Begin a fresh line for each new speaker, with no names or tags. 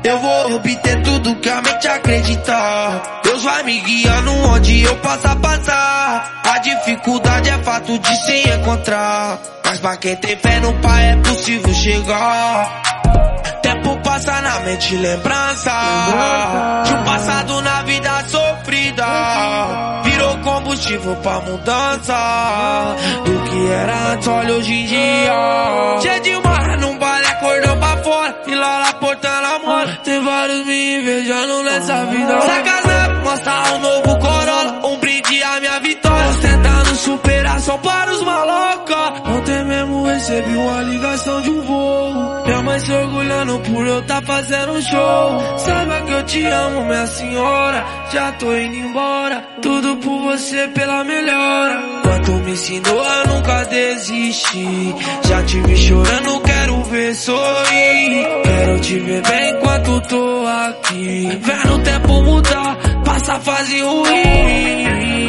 Eu vou obter tudo que a mente acreditar. Deus vai me guiando onde eu possa passar. A dificuldade é fato de se encontrar, mas pra quem tem fé no Pai é possível chegar. Tempo passa na mente, lembrança de um passado na vida sofrida. Virou combustível pra mudança do que era antes, olha hoje em dia. Cheio de mar num baile, acordou pra fora e lá na porta namora. Tem vários me invejando nessa vida. Sacanagem, mostra um novo Corolla, um brinde à minha vitória. Ostentando superação para os maloca. Ontem mesmo recebi uma ligação de um voo. Minha mãe se orgulhando por eu tá fazendo um show. Saiba que eu te amo, minha senhora. Já tô indo embora, tudo por você, pela melhora. Quanto me ensinou a nunca desistir. Já te vi chorando, quero ver sorrir. Quero te ver bem enquanto tô aqui. Vendo o tempo mudar, passa a fase ruim.